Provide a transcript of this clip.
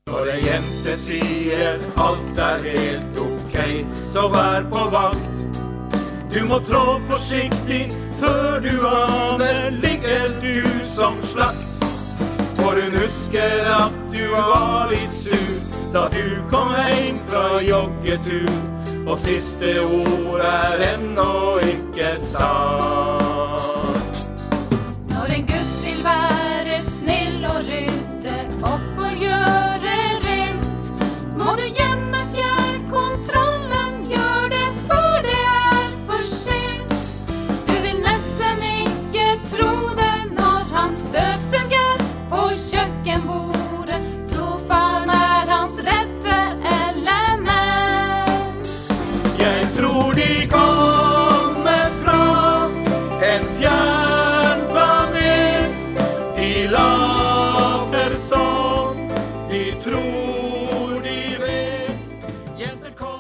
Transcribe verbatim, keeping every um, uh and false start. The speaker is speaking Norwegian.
Når en jente sier alt er helt ok, så vær på vakt. Du må trå forsiktig før du aner, ligger du som slakt. For hun husker at du var litt sur da du kom hjem fra joggetur, og siste ord er ennå ikke sagt. Når en gutt vil være snill og rydde opp og gjøre rent, må du gjemme fjernkontrollen, gjør det før det er for sent. Du vil nesten ikke tro det når han støvsuger på kjøkkenbordet, sofaen er hans rette element. Jeg tror de kommer fra en fjern planet. De later som de tror de vet. Jenter kommer